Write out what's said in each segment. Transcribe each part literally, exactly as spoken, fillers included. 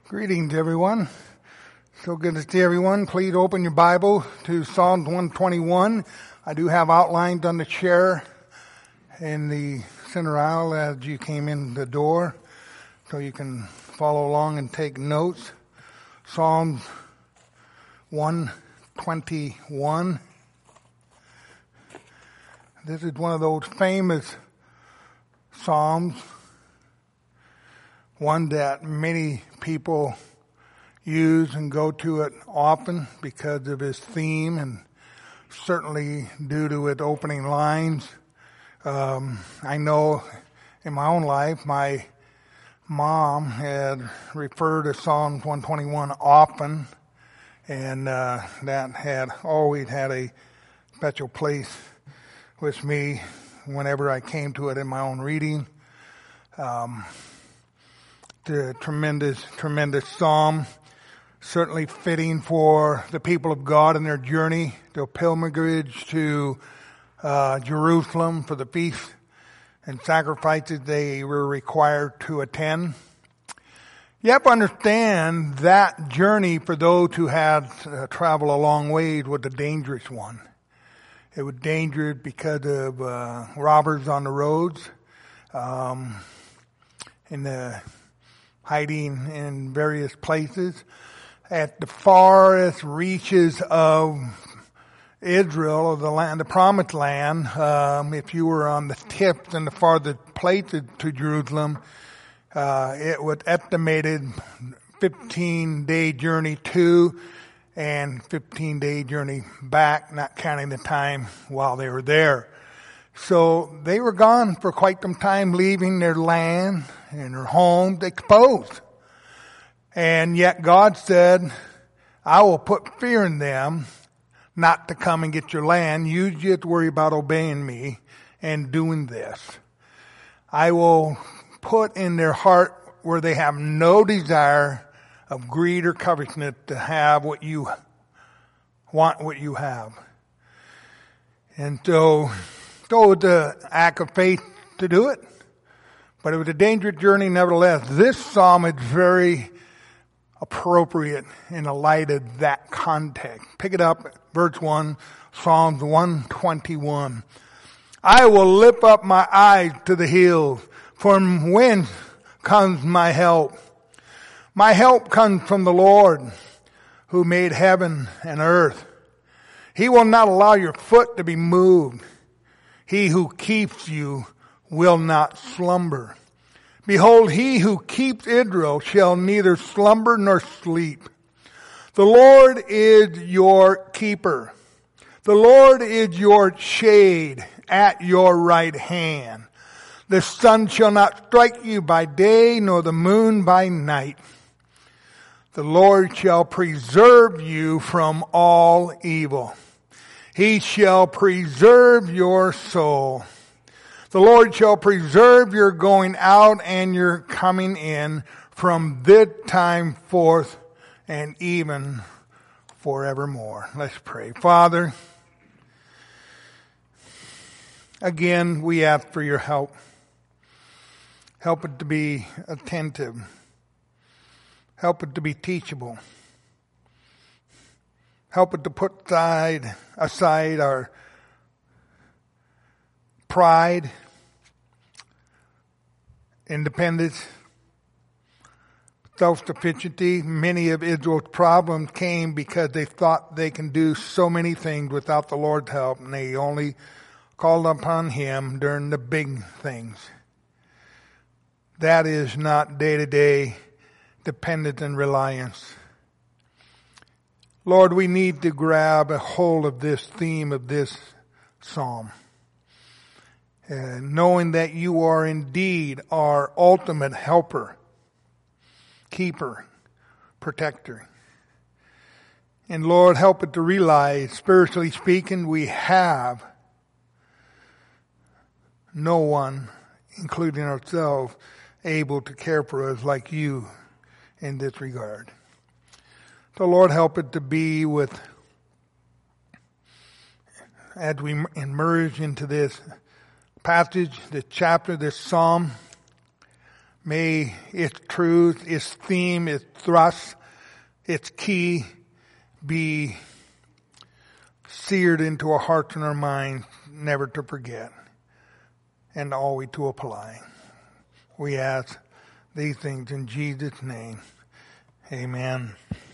Greetings, everyone. So good to see everyone. Please open your Bible to Psalms one twenty-one. I do have outlined on the chair in the center aisle as you came in the door, so you can follow along and take notes. Psalms one twenty-one. This is one of those famous psalms, one that many people use and go to it often because of its theme and certainly due to its opening lines. Um, I know in my own life, my mom had referred to Psalms one twenty-one often, and uh, that had always had a special place with me whenever I came to it in my own reading. Um, the tremendous, tremendous psalm, certainly fitting for the people of God in their journey, their pilgrimage to uh, Jerusalem for the feast and sacrifices they were required to attend. You have to understand that journey for those who had uh, traveled a long ways was a dangerous one. It was dangerous because of uh, robbers on the roads, um, and the hiding in various places. At the farthest reaches of Israel, or the land, the promised land, um, if you were on the tips and the farthest places to Jerusalem, uh, it was estimated fifteen day journey to and fifteen day journey back, not counting the time while they were there. So they were gone for quite some time, leaving their land and their homes exposed. And yet God said, I will put fear in them not to come and get your land. You just worry about obeying me and doing this. I will put in their heart where they have no desire of greed or covetousness to have what you want, what you have. And so, so it was an act of faith to do it, but it was a dangerous journey nevertheless. This psalm is very appropriate in the light of that context. Pick it up, verse one, Psalms one twenty-one. I will lift up my eyes to the hills, from whence comes my help. My help comes from the Lord, who made heaven and earth. He will not allow your foot to be moved. He who keeps you will not slumber. Behold, he who keeps Israel shall neither slumber nor sleep. The Lord is your keeper. The Lord is your shade at your right hand. The sun shall not strike you by day, nor the moon by night. The Lord shall preserve you from all evil. He shall preserve your soul. The Lord shall preserve your going out and your coming in from this time forth and even forevermore. Let's pray. Father, again, we ask for your help. Help it to be attentive. Help it to be teachable. Help it to put aside, aside our pride, independence, self-sufficiency. Many of Israel's problems came because they thought they can do so many things without the Lord's help, and they only called upon Him during the big things. That is not day-to-day dependence and reliance. Lord, we need to grab a hold of this theme of this psalm. And knowing that you are indeed our ultimate helper, keeper, protector. And Lord, help it to realize, spiritually speaking, we have no one, including ourselves, able to care for us like you in this regard. So Lord, help it to be with, as we emerge into this passage, this chapter, this psalm, May its truth, its theme, its thrust, its key be seared into our hearts and our minds, never to forget and always to apply. We ask these things in Jesus' name. Amen.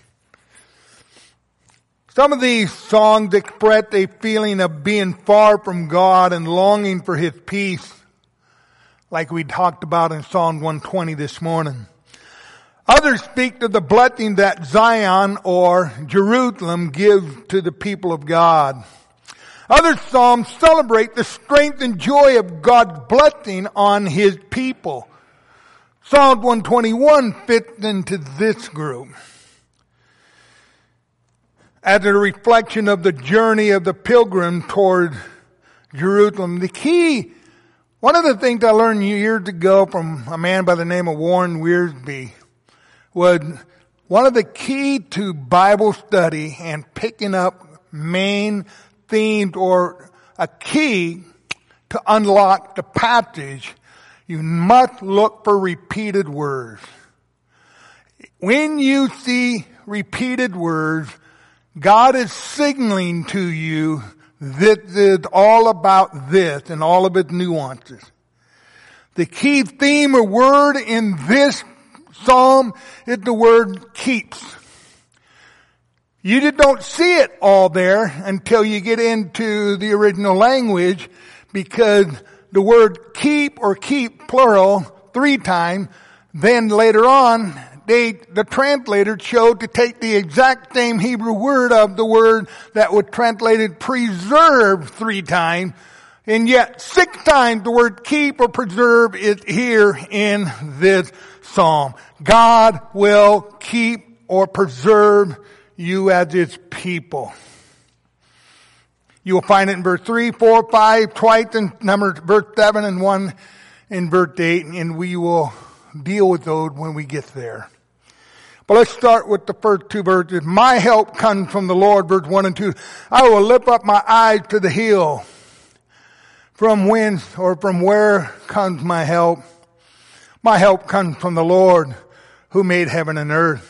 Some of these songs express a feeling of being far from God and longing for His peace, like we talked about in Psalm one twenty this morning. Others speak of the blessing that Zion or Jerusalem gives to the people of God. Other psalms celebrate the strength and joy of God's blessing on His people. Psalm one twenty-one fits into this group as a reflection of the journey of the pilgrim toward Jerusalem. The key, one of the things I learned years ago from a man by the name of Warren Wiersbe, was one of the key to Bible study and picking up main themes or a key to unlock the passage. You must look for repeated words. When you see repeated words, God is signaling to you that it's all about this and all of its nuances. The key theme or word in this psalm is the word keeps. You just don't see it all there until you get into the original language, because the word keep or keep plural three times, then later on They, the translator chose to take the exact same Hebrew word of the word that was translated preserve three times, and yet six times the word keep or preserve is here in this psalm. God will keep or preserve you as His people. You will find it in verse three, four, five, twice in number verse seven, and one in verse eight, and we will deal with those when we get there. But let's start with the first two verses. My help comes from the Lord, verse one and two. I will lift up my eyes to the hill. From whence or from where comes my help? My help comes from the Lord who made heaven and earth.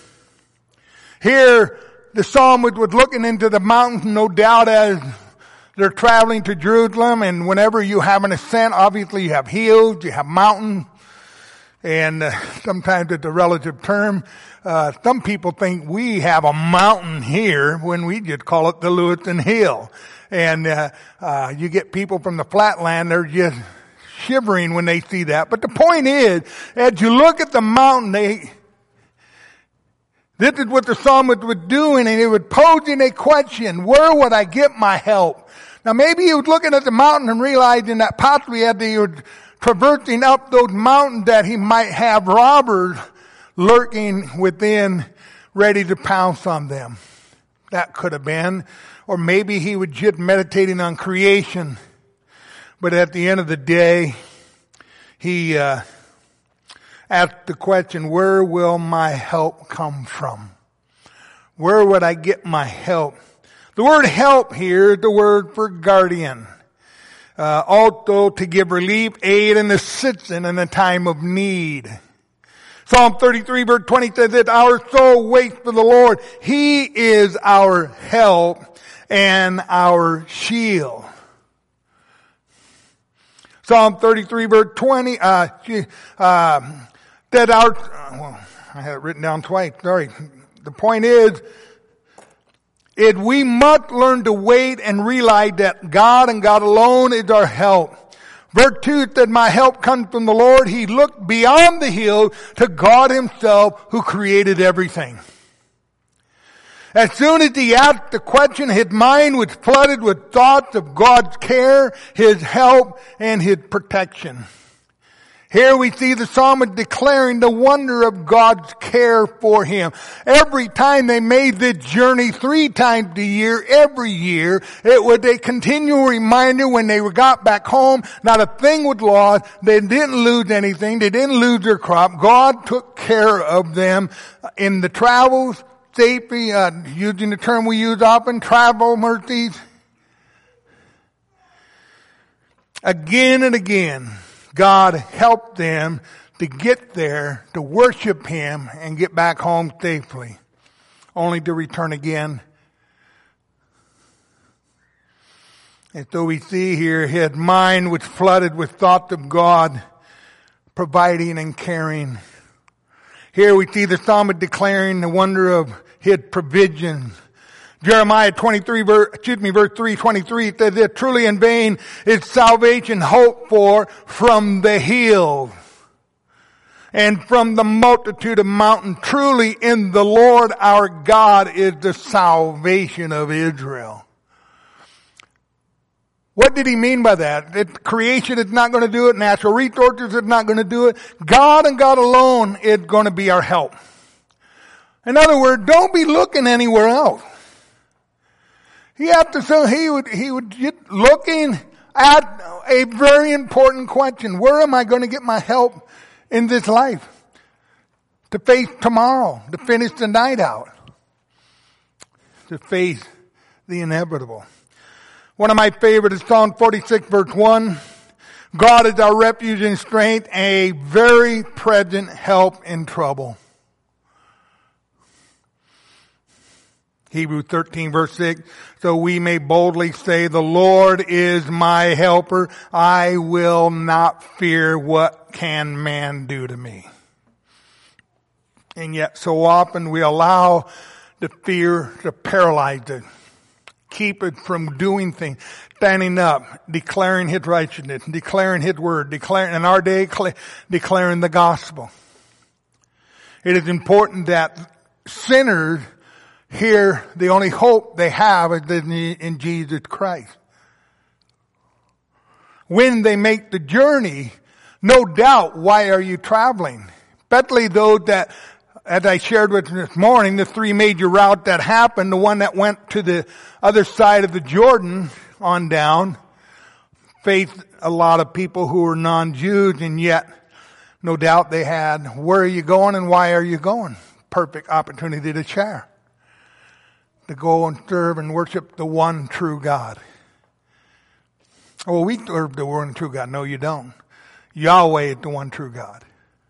Here, the psalmist was looking into the mountains, no doubt, as they're traveling to Jerusalem. And whenever you have an ascent, obviously you have hills, you have mountains. And uh, sometimes it's a relative term. Uh, some people think we have a mountain here when we just call it the Lewiston Hill. And uh, uh, you get people from the flatland, they're just shivering when they see that. But the point is, as you look at the mountain, they, this is what the psalmist was doing, and he was posing a question: where would I get my help? Now maybe he was looking at the mountain and realizing that possibly as he was traversing up those mountains that he might have robbers lurking within, ready to pounce on them. That could have been. Or maybe he was just meditating on creation. But at the end of the day, he uh, asked the question, where will my help come from? Where would I get my help? The word help here is the word for guardian. Uh, also to give relief, aid, and assistance in a time of need. Psalm thirty-three verse twenty says that our soul waits for the Lord. He is our help and our shield. Psalm thirty-three verse twenty, uh, uh, that our, well, I had it written down twice, sorry. The point is, It, we must learn to wait and realize that God and God alone is our help. Verse two said, my help comes from the Lord. He looked beyond the hill to God Himself who created everything. As soon as he asked the question, his mind was flooded with thoughts of God's care, His help, and His protection. Here we see the psalmist declaring the wonder of God's care for him. Every time they made this journey, three times a year, every year, it was a continual reminder when they got back home, not a thing was lost. They didn't lose anything. They didn't lose their crop. God took care of them in the travels, safety, uh, using the term we use often, travel mercies. Again and again, God helped them to get there, to worship Him, and get back home safely, only to return again. And so we see here his mind was flooded with thoughts of God, providing and caring. Here we see the psalmist declaring the wonder of His provision. Jeremiah twenty-three, verse, excuse me, verse three twenty-three says that truly in vain is salvation hoped for from the hills and from the multitude of mountains. Truly in the Lord our God is the salvation of Israel. What did he mean by that? That creation is not going to do it. Natural resources is not going to do it. God and God alone is going to be our help. In other words, don't be looking anywhere else. He had to, so he would, he would get looking at a very important question. Where am I going to get my help in this life? To face tomorrow, to finish the night out, to face the inevitable. One of my favorites is Psalm forty-six verse one. God is our refuge and strength, a very present help in trouble. Hebrews thirteen verse six, so we may boldly say, the Lord is my helper. I will not fear what can man do to me. And yet so often we allow the fear to paralyze it. Keep it from doing things, standing up, declaring His righteousness, declaring His word, declaring, in our day, declaring the gospel. It is important that sinners hear the only hope they have is in Jesus Christ. When they make the journey, no doubt, why are you traveling? Especially those that, as I shared with you this morning, the three major routes that happened, the one that went to the other side of the Jordan on down, faced a lot of people who were non-Jews, and yet, no doubt they had, where are you going and why are you going? Perfect opportunity to share. To go and serve and worship the one true God. Oh, we serve the one true God. No, you don't. Yahweh is the one true God.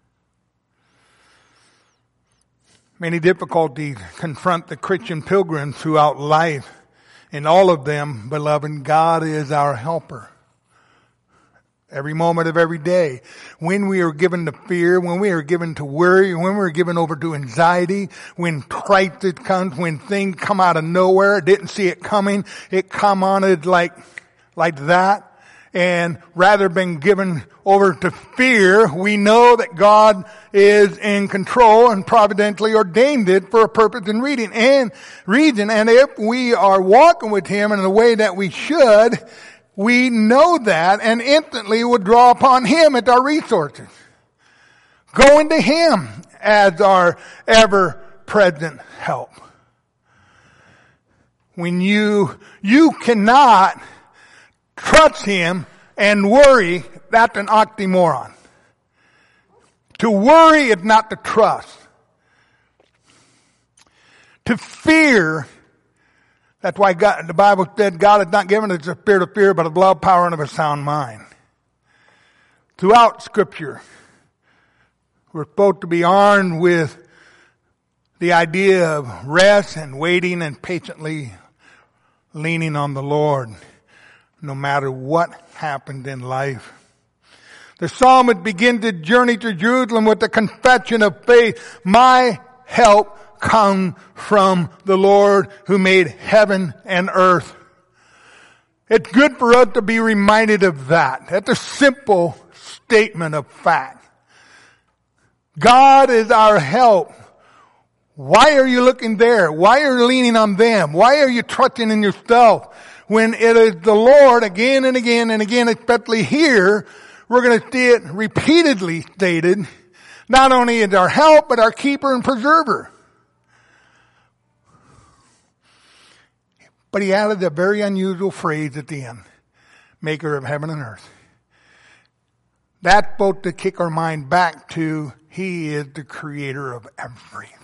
Many difficulties confront the Christian pilgrims throughout life. In all of them, beloved, God is our helper. Every moment of every day. When we are given to fear, when we are given to worry, when we are given over to anxiety, when crisis comes, when things come out of nowhere, didn't see it coming, it come on it like, like that. And rather than given over to fear, we know that God is in control and providentially ordained it for a purpose and reading and reason. And if we are walking with Him in the way that we should, we know that and instantly would draw upon Him as our resources. Going to Him as our ever-present help. When you, you cannot trust Him and worry, that's an oxymoron. To worry is not to trust. To fear, that's why God, the Bible said God has not given us a spirit of fear, but of love, power, and of a sound mind. Throughout Scripture, we're supposed to be armed with the idea of rest and waiting and patiently leaning on the Lord, no matter what happened in life. The psalmist begins his journey to Jerusalem with the confession of faith. My help come from the Lord who made heaven and earth. It's good for us to be reminded of that. That's a simple statement of fact. God is our help. Why are you looking there? Why are you leaning on them? Why are you trusting in yourself? When it is the Lord again and again and again, especially here, we're going to see it repeatedly stated, not only is our help, but our keeper and preserver. But he added a very unusual phrase at the end. Maker of heaven and earth. That's supposed to kick our mind back to He is the creator of everything.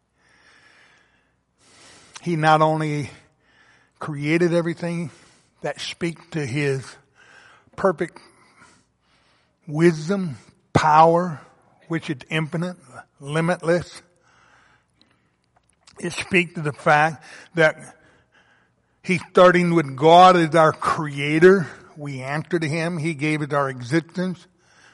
He not only created everything, that speaks to His perfect wisdom, power, which is infinite, limitless. It speaks to the fact that he's starting with God as our creator. We answer to him. He gave us our existence.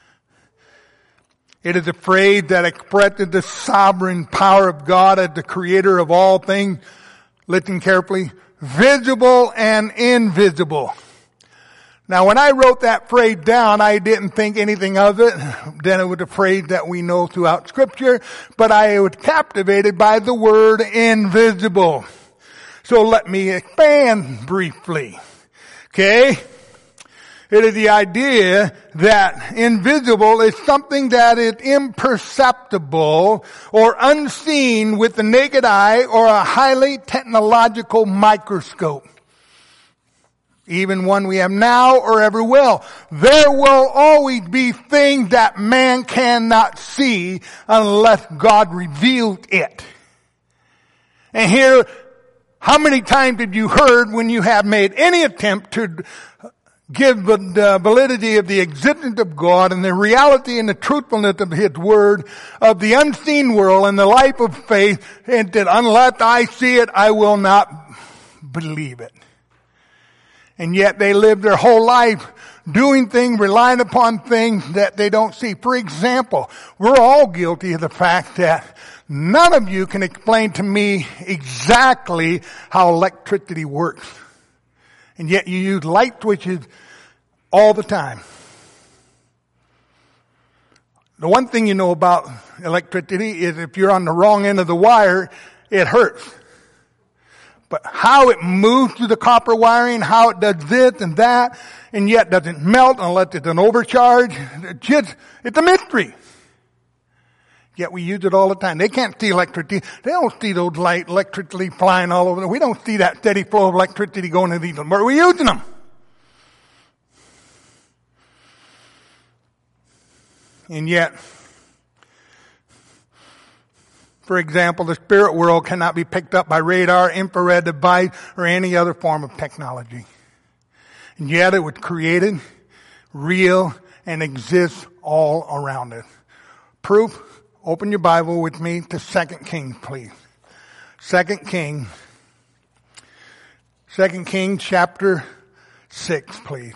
It is a phrase that expresses the sovereign power of God as the creator of all things. Listen carefully. Visible and invisible. Now when I wrote that phrase down, I didn't think anything of it. Then it was a phrase that we know throughout Scripture. But I was captivated by the word invisible. So let me expand briefly. Okay? It is the idea that invisible is something that is imperceptible or unseen with the naked eye or a highly technological microscope. Even one we have now or ever will. There will always be things that man cannot see unless God reveals it. And here, how many times have you heard when you have made any attempt to give the validity of the existence of God and the reality and the truthfulness of His Word, of the unseen world and the life of faith, and that unless I see it, I will not believe it. And yet they live their whole life doing things, relying upon things that they don't see. For example, we're all guilty of the fact that none of you can explain to me exactly how electricity works. And yet you use light switches all the time. The one thing you know about electricity is if you're on the wrong end of the wire, it hurts. But how it moves through the copper wiring, how it does this and that, and yet doesn't melt unless it's an overcharge, it's just, it's a mystery. Yet we use it all the time. They can't see electricity. They don't see those light electricity flying all over. We don't see that steady flow of electricity going to these. But we're using them. And yet, for example, the spirit world cannot be picked up by radar, infrared device, or any other form of technology. And yet it was created, real, and exists all around us. Proof? Open your Bible with me to Second Kings, please. Second Kings. Second Kings chapter six, please.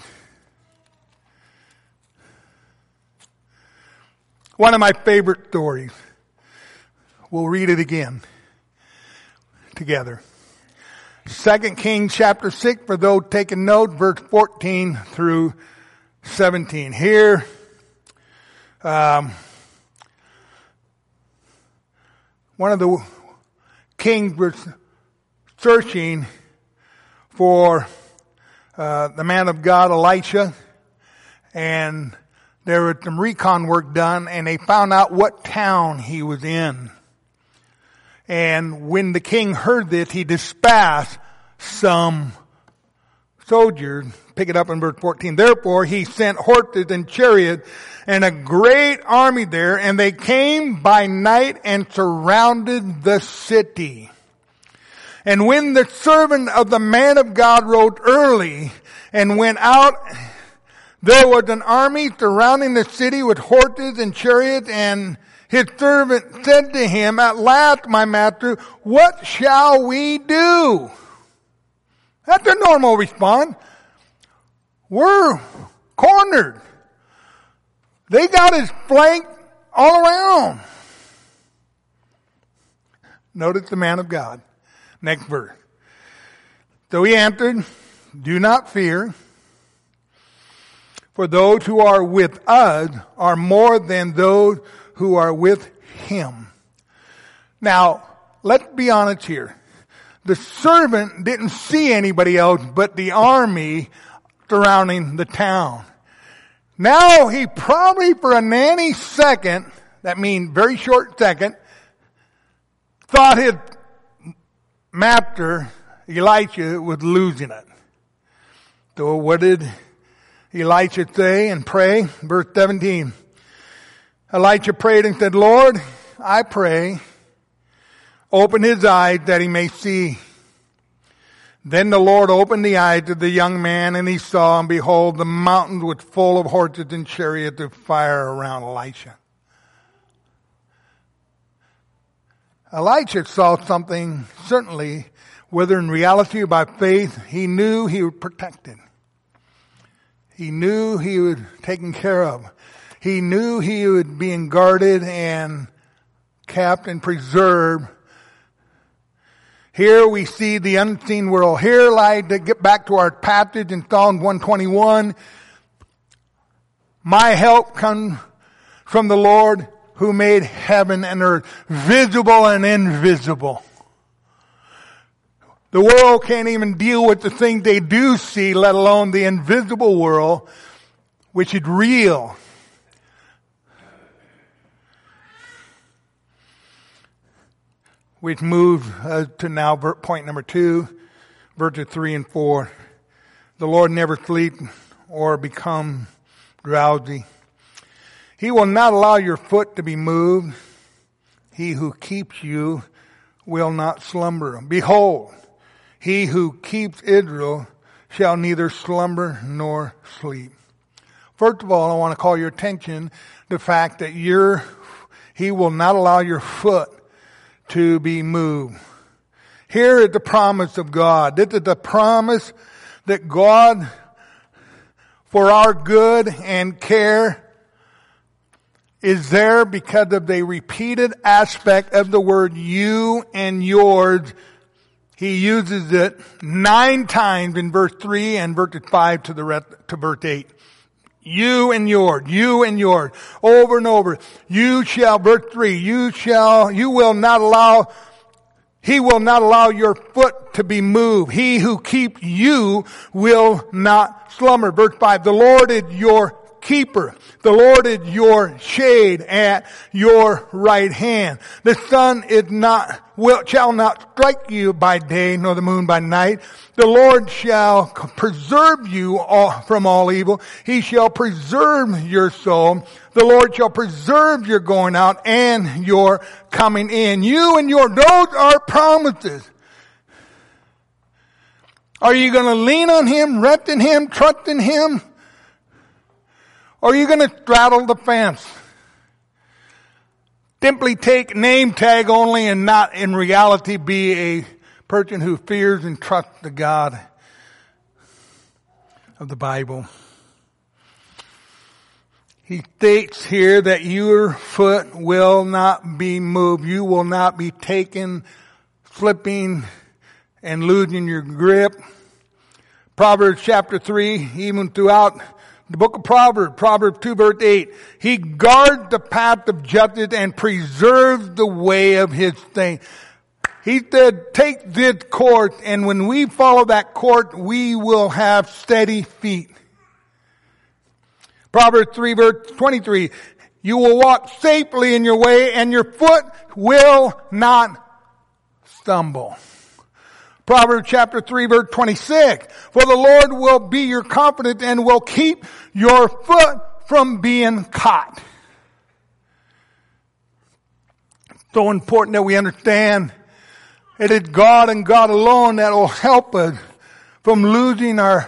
One of my favorite stories. We'll read it again together. Second Kings chapter six, for those taking note, verse fourteen through seventeen. Here, um, one of the kings was searching for uh, the man of God, Elisha, and there was some recon work done, and they found out what town he was in. And when the king heard this, he dispatched some soldiers. Pick it up in verse fourteen. Therefore, he sent horses and chariots and a great army there, and they came by night and surrounded the city. And when the servant of the man of God rose early and went out, there was an army surrounding the city with horses and chariots, and his servant said to him, at last, my master, what shall we do? That's a normal response. We're cornered. They got his flank all around. Notice the man of God. Next verse. So he answered, do not fear, for those who are with us are more than those who are with him. Now, let's be honest here. The servant didn't see anybody else but the army surrounding the town. Now he probably for a nanny second, that means very short second, thought his master, Elisha, was losing it. So what did Elisha say and pray? Verse seventeen. Elisha prayed and said, Lord, I pray, open his eyes that he may see. Then the Lord opened the eyes of the young man, and he saw, and behold, the mountains were full of horses and chariots of fire around Elisha. Elijah saw something, certainly, whether in reality or by faith, he knew he was protected. He knew he was taken care of. He knew he was being guarded and kept and preserved. Here we see the unseen world. Here, like, to get back to our passage in Psalm one twenty-one, my help comes from the Lord who made heaven and earth, visible and invisible. The world can't even deal with the things they do see, let alone the invisible world, which is real. Which moves us to now point number two, verses three and four. The Lord never sleeps or become drowsy. He will not allow your foot to be moved. He who keeps you will not slumber. Behold, he who keeps Israel shall neither slumber nor sleep. First of all, I want to call your attention to the fact that you're, he will not allow your foot to be moved. Here is the promise of God. This is the promise that God, for our good and care, is there because of the repeated aspect of the word you and yours. He uses it nine times in verse three and verse five to the rest, to verse eight. You and yours, you and yours, over and over. You shall, verse three, you shall, you will not allow, he will not allow your foot to be moved. He who keeps you will not slumber. Verse five, the Lord is your keeper. The Lord is your shade at your right hand. The sun is not, will, shall not strike you by day, nor the moon by night. The Lord shall preserve you all, from all evil. He shall preserve your soul. The Lord shall preserve your going out and your coming in. You and your, those are promises. Are you going to lean on Him, rest in Him, trust in Him? Or are you going to straddle the fence? Simply take name tag only and not in reality be a person who fears and trusts the God of the Bible. He states here that your foot will not be moved. You will not be taken, slipping, and losing your grip. Proverbs chapter three, even throughout the book of Proverbs, Proverbs two verse eight, He guards the path of justice and preserves the way of His saints. He said, take this course, and when we follow that course, we will have steady feet. Proverbs three verse twenty-three, you will walk safely in your way, and your foot will not stumble. Proverbs chapter three verse twenty-six, for the Lord will be your confidence and will keep your foot from being caught. So important that we understand it is God and God alone that will help us from losing our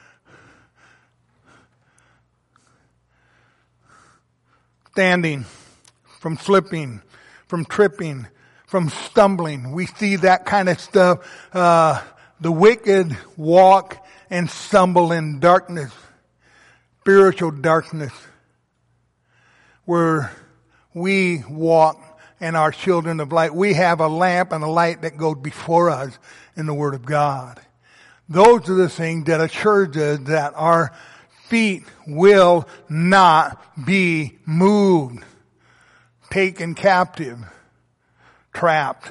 standing, from slipping, from tripping, from stumbling. We see that kind of stuff. Uh, the wicked walk and stumble in darkness, spiritual darkness, where we walk and are children of light. We have a lamp and a light that goes before us in the Word of God. Those are the things that assures us that our feet will not be moved, taken captive, trapped.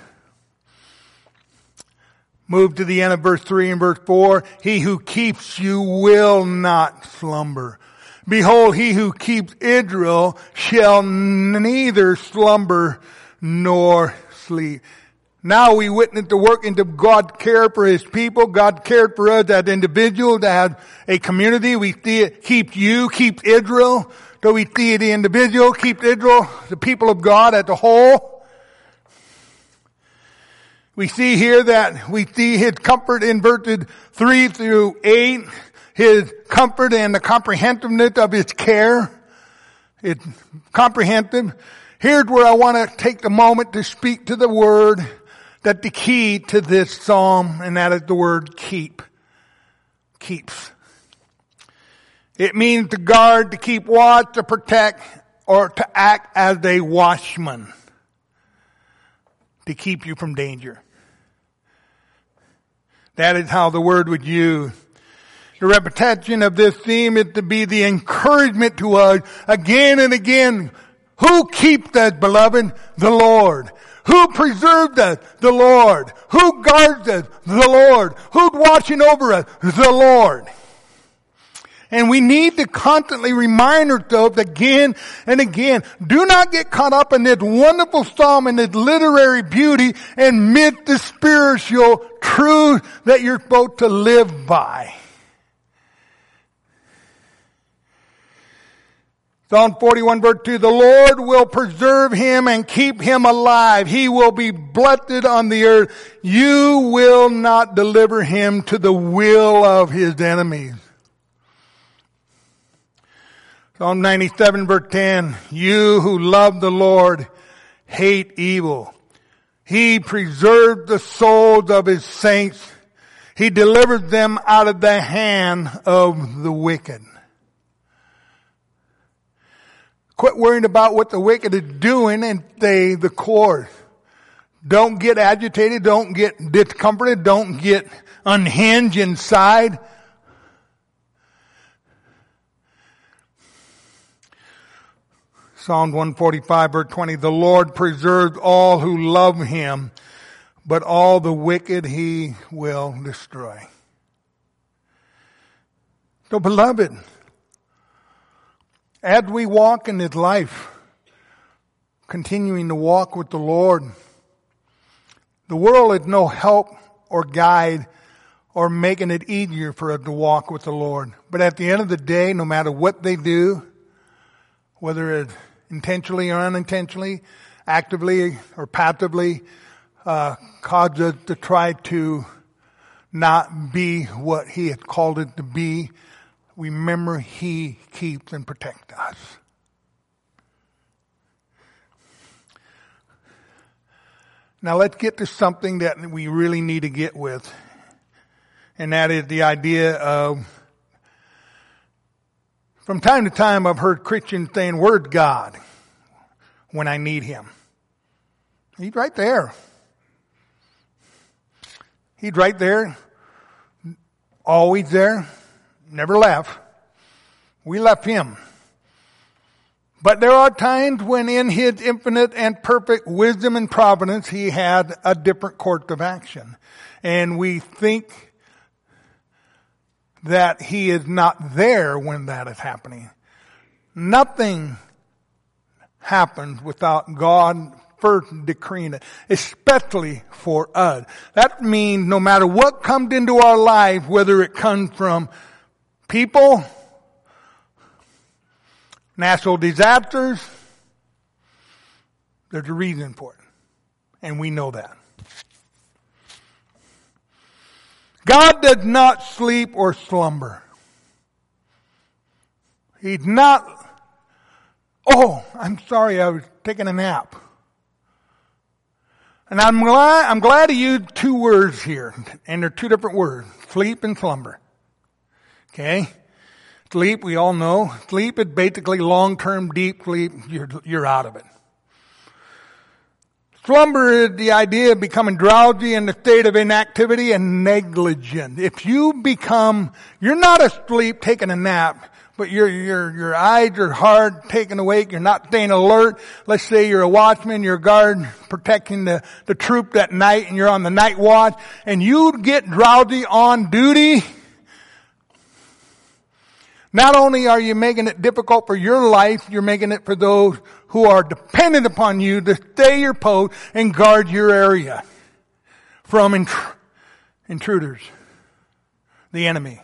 Move to the end of verse three and verse four. He who keeps you will not slumber. Behold, he who keeps Israel shall neither slumber nor sleep. Now we witness the working of God cared for His people. God cared for us as individuals, as a community. We see it keep you, keep Israel. So we see the individual, keep Israel, the people of God as a whole. We see here that we see His comfort in verses three through eight. His comfort and the comprehensiveness of His care. It's comprehensive. Here's where I want to take a moment to speak to the word that the key to this psalm, and that is the word keep. Keeps. It means to guard, to keep watch, to protect, or to act as a watchman. To keep you from danger. That is how the word would use. The repetition of this theme is to be the encouragement to us again and again. Who keeps us, beloved? The Lord. Who preserves us? The Lord. Who guards us? The Lord. Who's watching over us? The Lord. And we need to constantly remind ourselves again and again. Do not get caught up in this wonderful psalm and this literary beauty and miss the spiritual truth that you're supposed to live by. Psalm forty-one verse two, the Lord will preserve him and keep him alive. He will be blessed on the earth. You will not deliver him to the will of his enemies. Psalm ninety-seven verse ten, you who love the Lord hate evil. He preserves the souls of his saints. He delivers them out of the hand of the wicked. Quit worrying about what the wicked is doing and stay the course. Don't get agitated. Don't get discomforted. Don't get unhinged inside. Psalm one forty-five verse twenty, the Lord preserves all who love him, but all the wicked he will destroy. So beloved, as we walk in this life, continuing to walk with the Lord, the world is no help or guide or making it easier for us to walk with the Lord. But at the end of the day, no matter what they do, whether it's intentionally or unintentionally, actively or passively, uh, cause us to try to not be what he has called it to be, remember he keeps and protects us. Now let's get to something that we really need to get with. And that is the idea of, from time to time I've heard Christians saying, where's God when I need him? He's right there. He's right there. Always there. Never left. We left him. But there are times when in his infinite and perfect wisdom and providence, he had a different course of action. And we think that he is not there when that is happening. Nothing happens without God first decreeing it, especially for us. That means no matter what comes into our life, whether it comes from people, natural disasters, there's a reason for it. And we know that. God does not sleep or slumber. He's not, oh, I'm sorry, I was taking a nap. And I'm glad, I'm glad to use two words here. And they're two different words. Sleep and slumber. Okay? Sleep, we all know. Sleep is basically long-term deep sleep. You're, you're out of it. Slumber is the idea of becoming drowsy in the state of inactivity and negligent. If you become, you're not asleep taking a nap, but your, your, your eyes are hard, taken awake, you're not staying alert. Let's say you're a watchman, you're a guard protecting the, the troop that night and you're on the night watch and you get drowsy on duty. Not only are you making it difficult for your life, you're making it for those who are dependent upon you to stay your post and guard your area from intr- intruders, the enemy.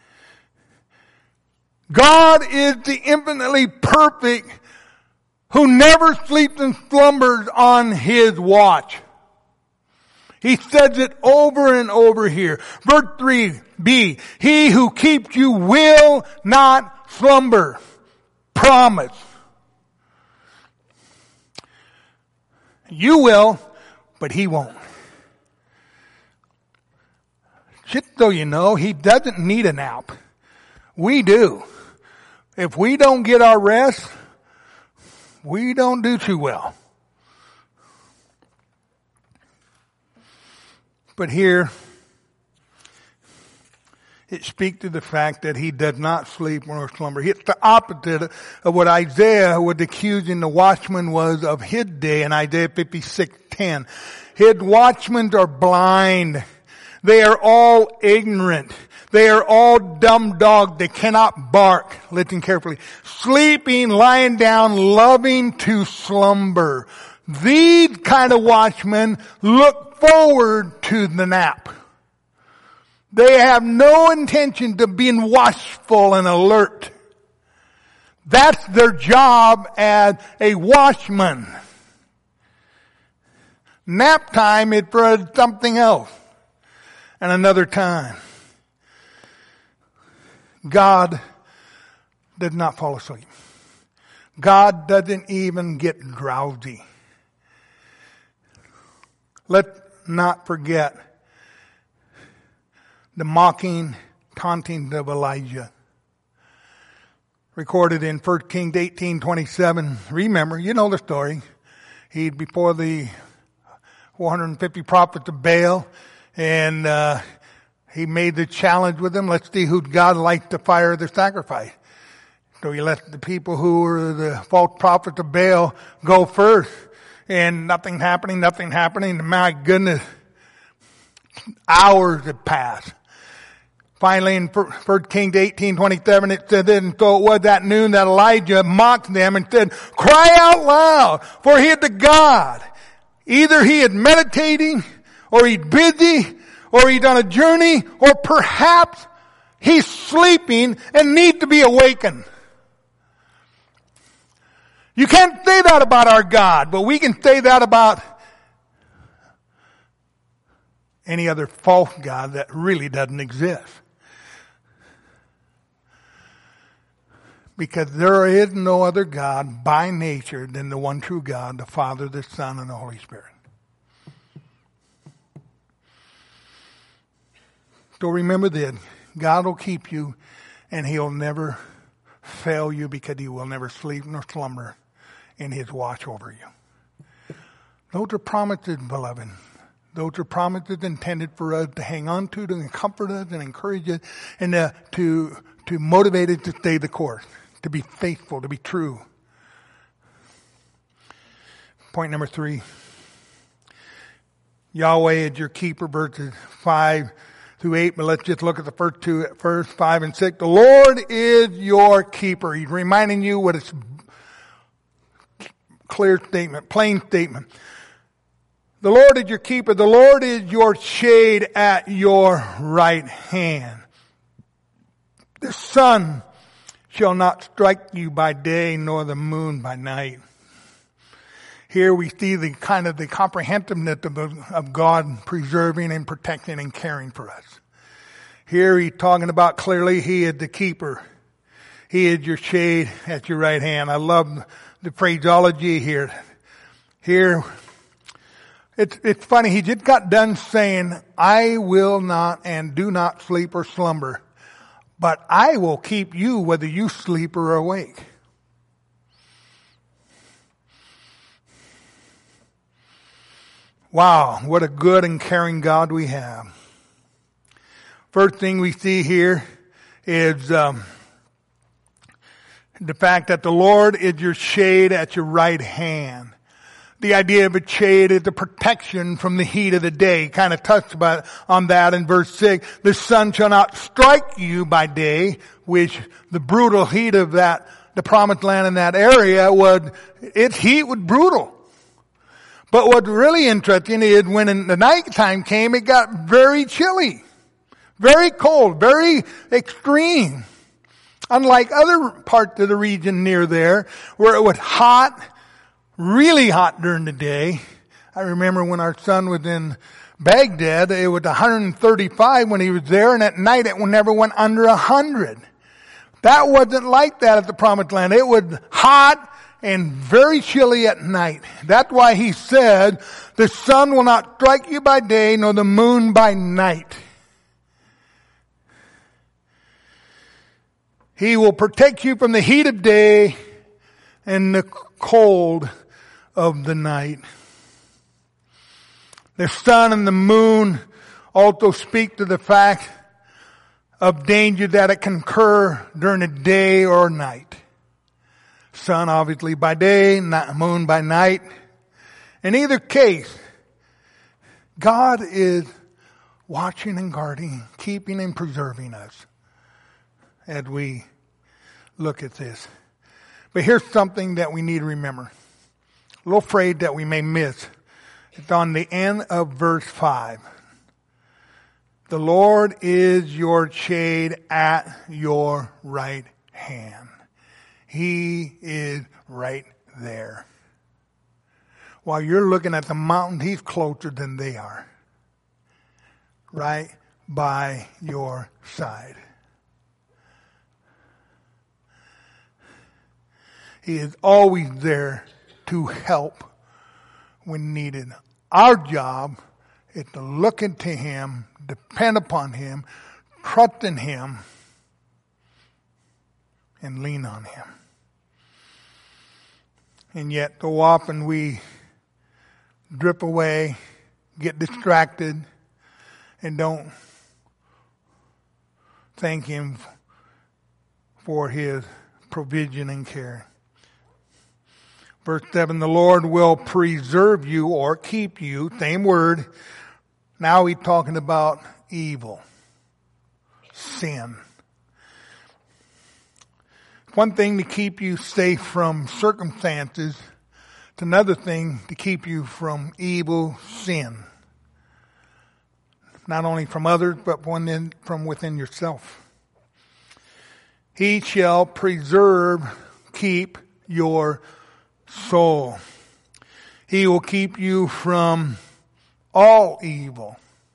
God is the infinitely perfect who never sleeps and slumbers on his watch. He says it over and over here. Verse three b, he who keeps you will not slumber. Promise. You will, but he won't. Just so you know, he doesn't need a nap. We do. If we don't get our rest, we don't do too well. But here, it speaks to the fact that he does not sleep nor slumber. It's the opposite of what Isaiah was accusing the watchman was of his day in Isaiah fifty-six ten. His watchmen are blind. They are all ignorant. They are all dumb dogs. They cannot bark. Listen carefully. Sleeping, lying down, loving to slumber. These kind of watchmen look forward to the nap. They have no intention of being watchful and alert. That's their job as a watchman. Nap time is for something else and another time. God does not fall asleep. God doesn't even get drowsy. Let's not forget the mocking, taunting of Elijah. Recorded in First Kings eighteen twenty-seven. Remember, you know the story. He, before the four hundred fifty prophets of Baal, and uh, he made the challenge with them. Let's see who God likes to fire the sacrifice. So he let the people who were the false prophets of Baal go first. And nothing happening, nothing happening. My goodness, hours had passed. Finally, in First Kings eighteen twenty-seven, it said, and so it was at noon that Elijah mocked them and said, cry out loud, for he is the God. Either he is meditating, or he's busy, or he's on a journey, or perhaps he's sleeping and needs to be awakened. You can't say that about our God, but we can say that about any other false god that really doesn't exist. Because there is no other God by nature than the one true God, the Father, the Son, and the Holy Spirit. So remember this, God will keep you and he'll never fail you because he will never sleep nor slumber in his watch over you. Those are promises, beloved. Those are promises intended for us to hang on to, to comfort us and encourage us, and uh, to, to motivate us to stay the course, to be faithful, to be true. Point number three. Yahweh is your keeper, verses five through eight, but let's just look at the first two, first five and six. The Lord is your keeper. He's reminding you what it's clear statement, plain statement. The Lord is your keeper. The Lord is your shade at your right hand. The sun shall not strike you by day, nor the moon by night. Here we see the kind of the comprehensiveness of, of God preserving and protecting and caring for us. Here he's talking about clearly he is the keeper. He is your shade at your right hand. I love the phraseology here. Here, it's, it's funny. He just got done saying, I will not and do not sleep or slumber, but I will keep you whether you sleep or awake. Wow, what a good and caring God we have. First thing we see here is um, the fact that the Lord is your shade at your right hand. The idea of a shade is the protection from the heat of the day. Kind of touched about on that in verse six. The sun shall not strike you by day, which the brutal heat of that, the promised land in that area was, its heat was brutal. But what's really interesting is when in the nighttime came, it got very chilly, very cold, very extreme. Unlike other parts of the region near there, where it was hot, really hot during the day. I remember when our son was in Baghdad, it was one hundred thirty-five when he was there, and at night it never went under one hundred. That wasn't like that at the Promised Land. It was hot and very chilly at night. That's why he said, the sun will not strike you by day, nor the moon by night. He will protect you from the heat of day and the cold of the night. The sun and the moon also speak to the fact of danger that it can occur during the day or night. Sun obviously by day, moon by night. In either case, God is watching and guarding, keeping and preserving us as we look at this. But here's something that we need to remember. A little afraid that we may miss. It's on the end of verse five. The Lord is your shade at your right hand. He is right there. While you're looking at the mountain, He's closer than they are. Right by your side. He is always there to help when needed. Our job is to look into Him, depend upon Him, trust in Him, and lean on Him. And yet, so often we drip away, get distracted, and don't thank Him for His provision and care. Verse seven, the Lord will preserve you or keep you. Same word. Now he's talking about evil, sin. One thing to keep you safe from circumstances. It's another thing to keep you from evil sin. Not only from others, but from within yourself. He shall preserve, keep your soul. He will keep you from all evil,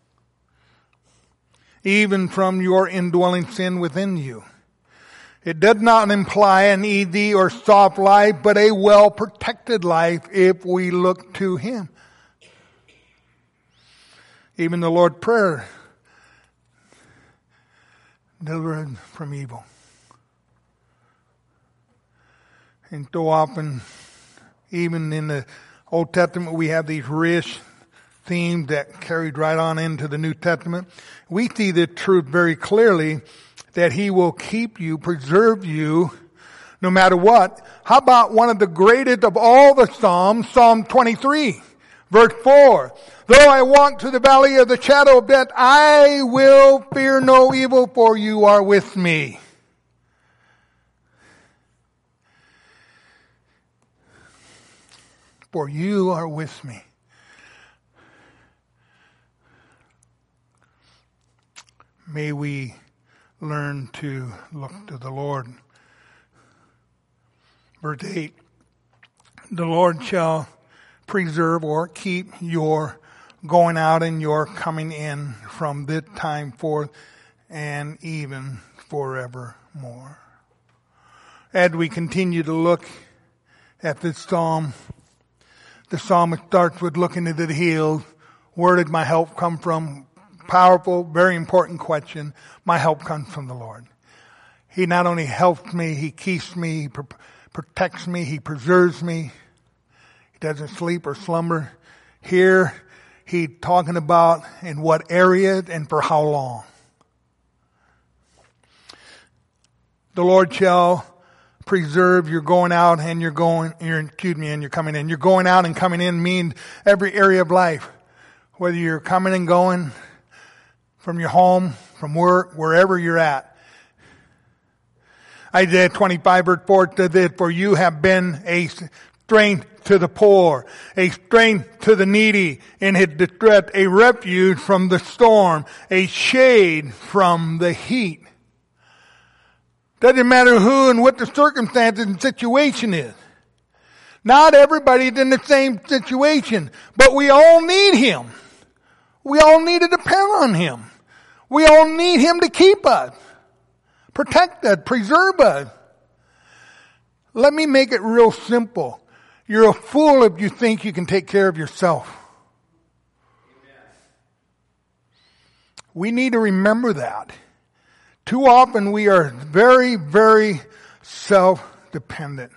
even from your indwelling sin within you. It does not imply an easy or soft life, but a well-protected life if we look to Him. Even the Lord's Prayer, delivered from evil. And so often, even in the Old Testament, we have these rich themes that carried right on into the New Testament. We see the truth very clearly that He will keep you, preserve you, no matter what. How about one of the greatest of all the Psalms, Psalm twenty-three, verse four. Though I walk through the valley of the shadow of death, I will fear no evil, for you are with me. For you are with me. May we learn to look to the Lord. Verse eight. The Lord shall preserve or keep your going out and your coming in from this time forth and even forevermore. As we continue to look at this psalm, the psalmist starts with looking into the hills. Where did my help come from? Powerful, very important question. My help comes from the Lord. He not only helps me, He keeps me, He pr- protects me, He preserves me. He doesn't sleep or slumber. Here, He's talking about in what area and for how long. The Lord shall preserve your going out and you're going, you're, excuse me, and you're coming in. You're going out and coming in means every area of life. Whether you're coming and going from your home, from work, wherever you're at. Isaiah twenty-five verse four says this, for you have been a strength to the poor, a strength to the needy in his distress, a refuge from the storm, a shade from the heat. Doesn't matter who and what the circumstances and situation is. Not everybody's in the same situation, but we all need Him. We all need to depend on Him. We all need Him to keep us, protect us, preserve us. Let me make it real simple. You're a fool if you think you can take care of yourself. Amen. We need to remember that. Too often we are very, very self-dependent.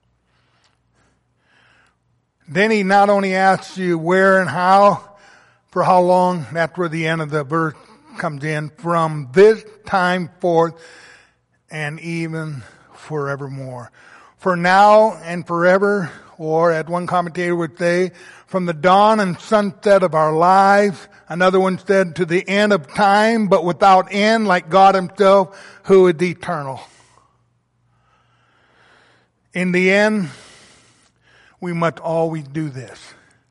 Then he not only asks you where and how, for how long, that's where the end of the verse comes in, from this time forth and even forevermore. For now and forever, or as one commentator would say, from the dawn and sunset of our lives. Another one said, to the end of time, but without end, like God himself, who is eternal. In the end, we must always do this.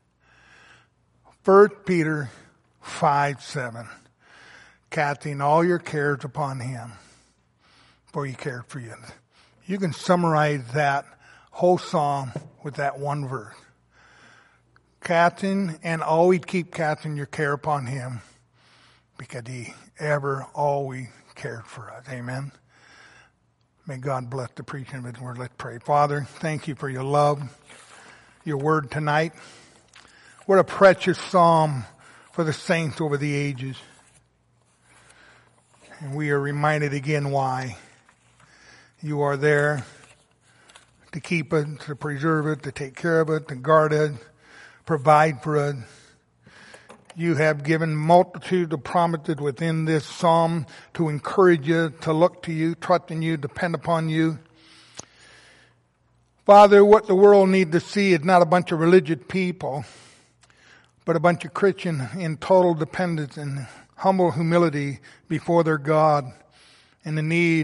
First Peter five seven. Casting all your cares upon him, for he cared for you. You can summarize that whole psalm with that one verse. Casting and always keep casting your care upon him, because he ever, always cared for us. Amen. May God bless the preaching of his word. Let's pray. Father, thank you for your love, your word tonight. What a precious psalm for the saints over the ages. And we are reminded again why. You are there to keep it, to preserve it, to take care of it, to guard it, provide for it. You have given multitude of promises within this psalm to encourage you, to look to you, trust in you, depend upon you. Father, what the world needs to see is not a bunch of religious people, but a bunch of Christians in total dependence and humble humility before their God and the need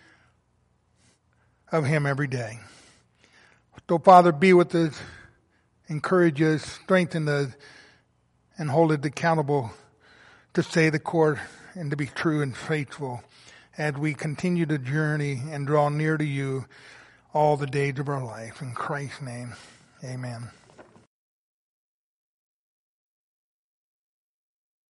of him every day. So, Father, be with us, encourage us, strengthen us, and hold us accountable to say the court and to be true and faithful as we continue the journey and draw near to you all the days of our life. In Christ's name, amen.